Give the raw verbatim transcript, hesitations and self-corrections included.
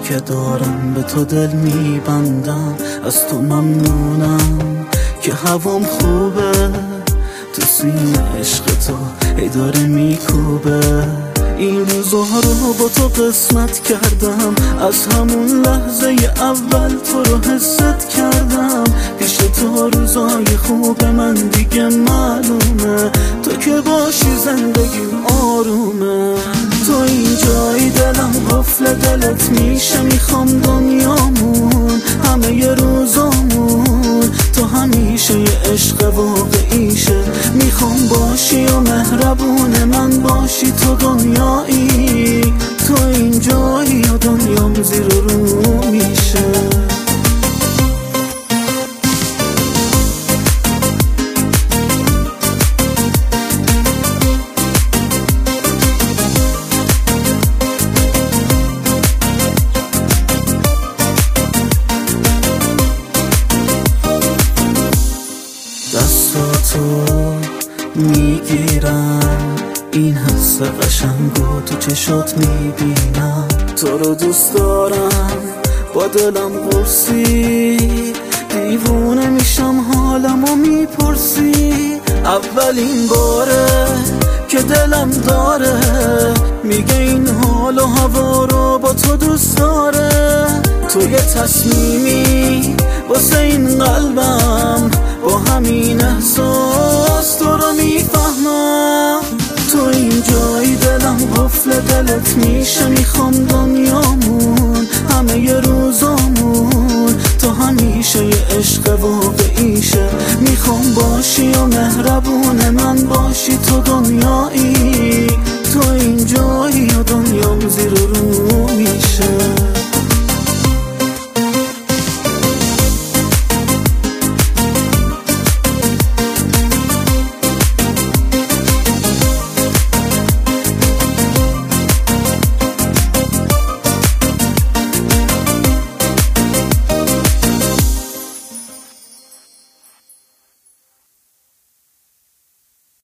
که دارم به تو دل میبندم. از تو ممنونم که هوام خوبه، تو سینه عشق تو ای داره میکوبه. این روزها رو با تو قسمت کردم، از همون لحظه اول تو رو حست کردم. پیش تو روزای خوب من دیگه معلومه، تو که باشی زندگیم آرومه. تو اینجایی دلم قفل دلت میشه، میخوام دنیامون همه ی روزامون تو همیشه یه عشق واقعیشه. میخوام باشی و مهربون من باشی، تو دنیایی، تو اینجایی و دنیام زیر و رو میشه. دستاتو میگیرم، این حس قشنگو تو چشات میبینم. تو رو دوست دارم با دلم قرصی، دیوونه میشم حالمو میپرسی. اولین باره که دلم داره میگه این حال و هوا رو با تو دوست داره. تو یه تصمیمی واسه این قلبم، با همین احساس تو رو میفهمم. تو اینجایی دلم قفل دلت میشه، میخوام دنیامون همه ی روزامون تو همیشه یه عشق واقعیشه. میخوام باشی و مهربون من باشی، تو دنیایی، تو اینجایی و دنیام زیر و رو